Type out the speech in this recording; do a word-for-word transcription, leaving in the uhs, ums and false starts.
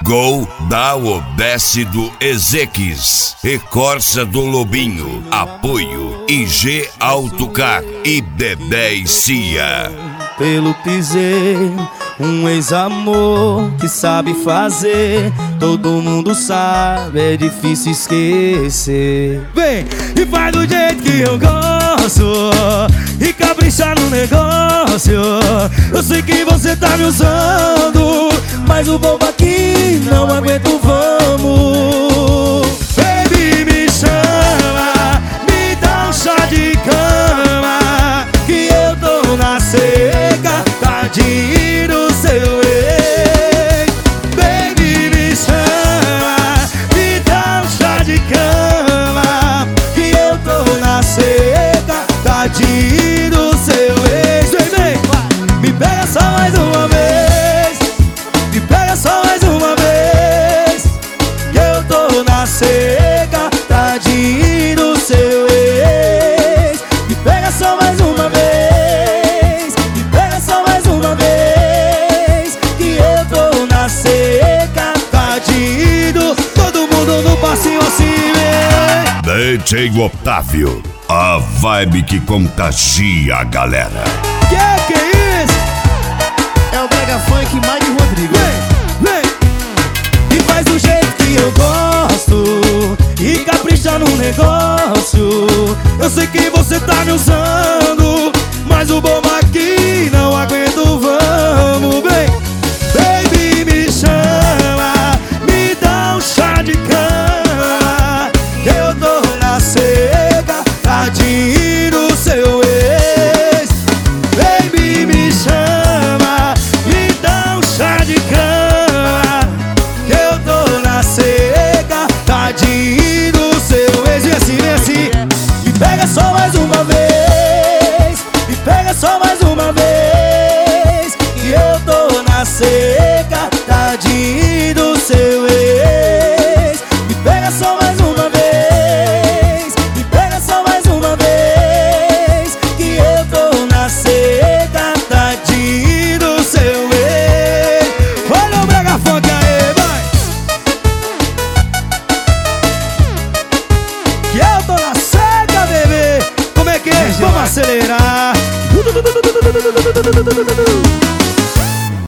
Gol da Odesse do Ezequias e Corsa do Lobinho. Apoio I G Autocar e Dedé e Cia. Pelo pisei, um ex-amor que sabe fazer. Todo mundo sabe, é difícil esquecer. Vem e faz do jeito que eu gosto e capricha no negócio. Eu sei que você tá me usando, mas o bobo aqui não aguenta o vamos. Baby, me chama, me dá um chá de cama, que eu tô na seca, tadinho do seu ex. Baby, me chama, me dá um chá de cama, que eu tô na seca, tadinho do seu ex. Vem, vem, me pega só mais uma vez, me pega só mais uma vez, que eu tô na seca, tadinho do seu ex. Me pega só mais uma vez, me pega só mais uma vez, que eu tô na seca, tadinho. Todo mundo no passinho assim, vem. D J Otávio, a vibe que contagia a galera. Que que é isso? É o Brega Funk Mike Rodrigo. Vem, vem, e faz do jeito que eu gosto e capricha no negócio. Eu sei que você tá me usando, mas o bobo aqui não aguenta o vamos. Vem, baby, me chama, me dá um chá de cama, que eu tô na seca, tadinho do seu ex. Baby, me chama, me dá um chá de cama, que eu tô na seca, tadinho do seu ex. E assim, e assim, me pega só mais uma vez, me pega só mais uma vez, que eu tô na seca, tadinho do seu ex. Me pega só mais uma vez, me pega só mais uma vez, que eu tô na seca, tadinho do seu ex. Olha o Brega Funk aí, vai! Que eu tô na seca, bebê. Como é que é? Vamos acelerar.